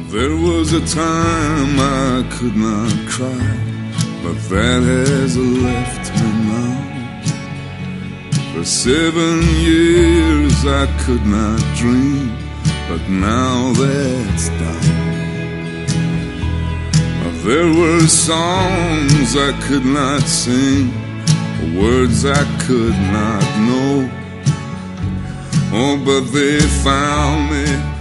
There was a time I could not cry, but that has left me now. For 7 years I could not dream, but now that's done. There were songs I could not sing, words I could not know. Oh, but they found me